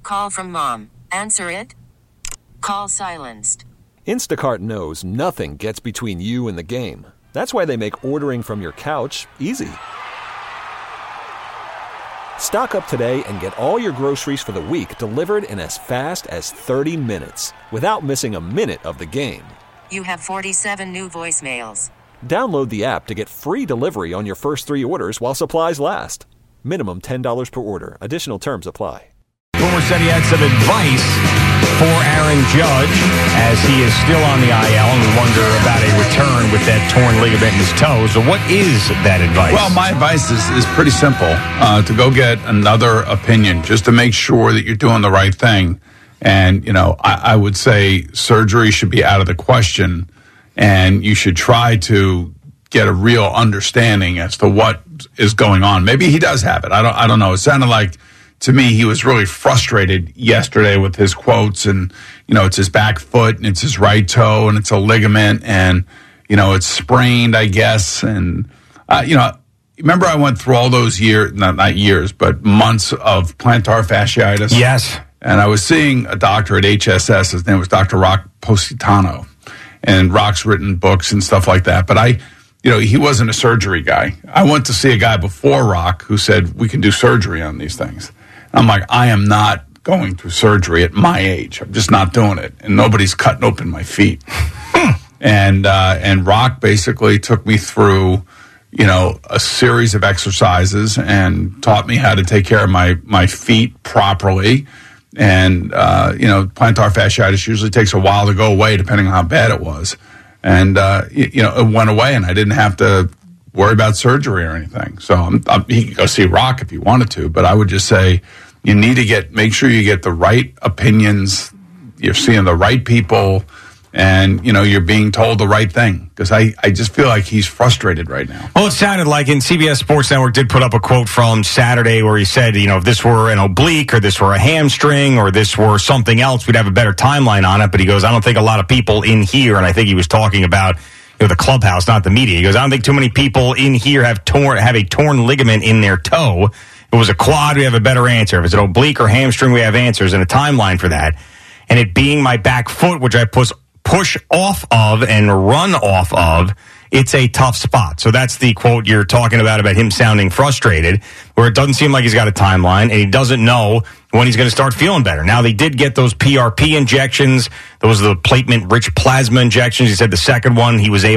call from mom. Answer it. Call silenced. Instacart knows nothing gets between you and the game. That's why they make ordering from your couch easy. Stock up today and get all your groceries for the week delivered in as fast as 30 minutes without missing a minute of the game. You have 47 new voicemails. Download the app to get free delivery on your first 3 orders while supplies last. Minimum $10 per order. Additional terms apply. Boomer said he had some advice for Aaron Judge as he is still on the IL, and we wonder about a return with that torn ligament in his toe. So what is that advice? Well, my advice is pretty simple. To go get another opinion just to make sure that you're doing the right thing. And, you know, I would say surgery should be out of the question, and you should try to get a real understanding as to what is going on. Maybe he does have it. I don't know. It sounded like, to me, he was really frustrated yesterday with his quotes, and, you know, it's his back foot and it's his right toe and it's a ligament and, you know, it's sprained, I guess. And, you know, remember I went through all those years, not years, but months of plantar fasciitis? Yes. And I was seeing a doctor at HSS. His name was Dr. Rock Positano. And Rock's written books and stuff like that. But you know, he wasn't a surgery guy. I went to see a guy before Rock who said, we can do surgery on these things. I'm like, I am not going through surgery at my age. I'm just not doing it. And nobody's cutting open my feet. And Rock basically took me through, you know, a series of exercises and taught me how to take care of my feet properly. And, you know, plantar fasciitis usually takes a while to go away depending on how bad it was. And, you know, it went away and I didn't have to worry about surgery or anything. So he could go see Rock if he wanted to, but I would just say you need to make sure you get the right opinions, you're seeing the right people, and, you know, you're being told the right thing. Because I just feel like he's frustrated right now. Well, it sounded like, in CBS Sports Network did put up a quote from Saturday where he said, you know, if this were an oblique or this were a hamstring or this were something else, we'd have a better timeline on it. But he goes, I don't think a lot of people in here, and I think he was talking about, you know, the clubhouse, not the media. He goes, I don't think too many people in here have a torn ligament in their toe. If it was a quad, we have a better answer. If it's an oblique or hamstring, we have answers and a timeline for that. And it being my back foot, which I push off of and run off of, it's a tough spot. So that's the quote you're talking about him sounding frustrated, where it doesn't seem like he's got a timeline and he doesn't know when he's going to start feeling better. Now, they did get those PRP injections. Those are the platelet-rich plasma injections. He said the second one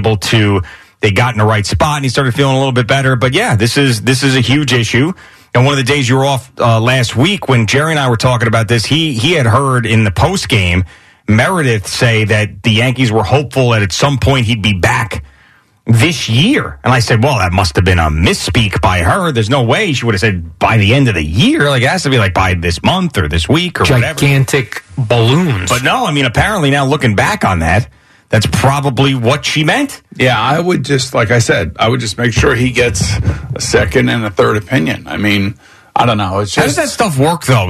they got in the right spot and he started feeling a little bit better. But yeah, this is a huge issue. And one of the days you were off last week when Jerry and I were talking about this, he had heard in the post game Meredith say that the Yankees were hopeful that at some point he'd be back this year. And I said, well, that must have been a misspeak by her. There's no way she would have said by the end of the year. Like, it has to be like by this month or this week or whatever. Gigantic balloons. But no, I mean, apparently now looking back on that, that's probably what she meant. Yeah, I would just, like I said, make sure he gets a second and a third opinion. I mean, I don't know. It's just, how does that stuff work, though?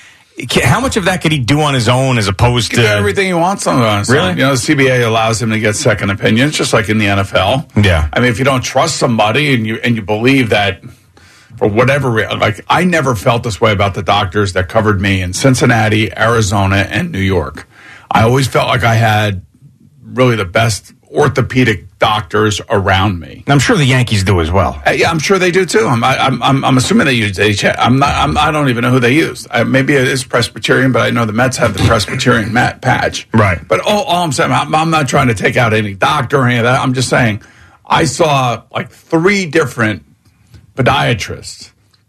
How much of that could he do on his own as opposed to... He can do everything he wants on his own. You know, the CBA allows him to get second opinions, just like in the NFL. Yeah. I mean, if you don't trust somebody and you believe that for whatever reason... Like, I never felt this way about the doctors that covered me in Cincinnati, Arizona, and New York. I always felt like I had really the best orthopedic doctors around me. I'm sure the Yankees do as well. Yeah, I'm sure they do too. I'm assuming they use HSS. I don't even know who they use. Maybe it is Presbyterian, but I know the Mets have the Presbyterian patch. Right. But all I'm saying, I'm not trying to take out any doctor or any of that. I'm just saying, I saw like 3 different podiatrists,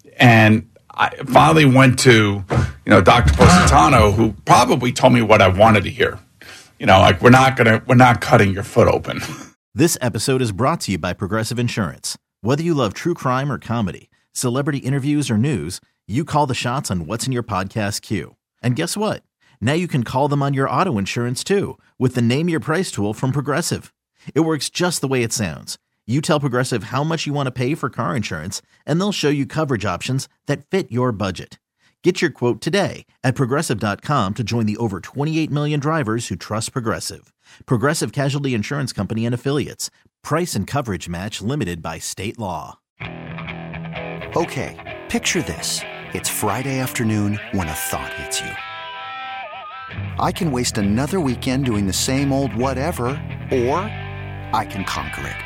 and I finally went to, you know, Dr. Positano, who probably told me what I wanted to hear. You know, like, we're not cutting your foot open. This episode is brought to you by Progressive Insurance. Whether you love true crime or comedy, celebrity interviews or news, you call the shots on what's in your podcast queue. And guess what? Now you can call them on your auto insurance too, with the Name Your Price tool from Progressive. It works just the way it sounds. You tell Progressive how much you want to pay for car insurance, and they'll show you coverage options that fit your budget. Get your quote today at Progressive.com to join the over 28 million drivers who trust Progressive. Progressive Casualty Insurance Company and Affiliates. Price and coverage match limited by state law. Okay, picture this. It's Friday afternoon when a thought hits you. I can waste another weekend doing the same old whatever, or I can conquer it.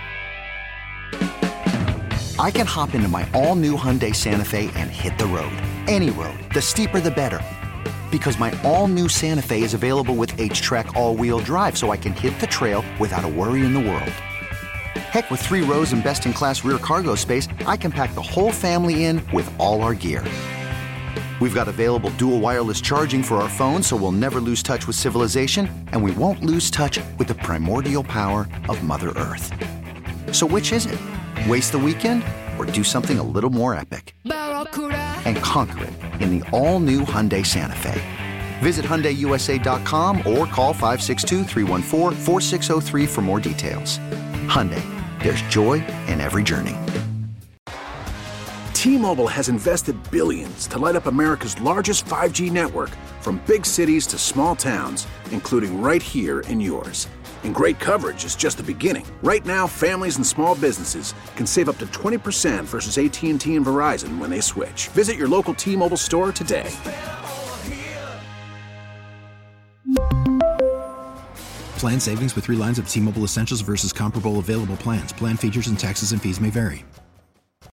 I can hop into my all-new Hyundai Santa Fe and hit the road. Any road. The steeper the better. Because my all-new Santa Fe is available with H-Track all-wheel drive, so I can hit the trail without a worry in the world. Heck, with 3 rows and best-in-class rear cargo space, I can pack the whole family in with all our gear. We've got available dual wireless charging for our phones, so we'll never lose touch with civilization, and we won't lose touch with the primordial power of Mother Earth. So which is it? Waste the weekend or do something a little more epic? And conquer it in the all-new Hyundai Santa Fe. Visit HyundaiUSA.com or call 562-314-4603 for more details. Hyundai, there's joy in every journey. T-Mobile has invested billions to light up America's largest 5G network, from big cities to small towns, including right here in yours. And great coverage is just the beginning. Right now, families and small businesses can save up to 20% versus AT&T and Verizon when they switch. Visit your local T-Mobile store today. Plan savings with 3 lines of T-Mobile Essentials versus comparable available plans. Plan features and taxes and fees may vary.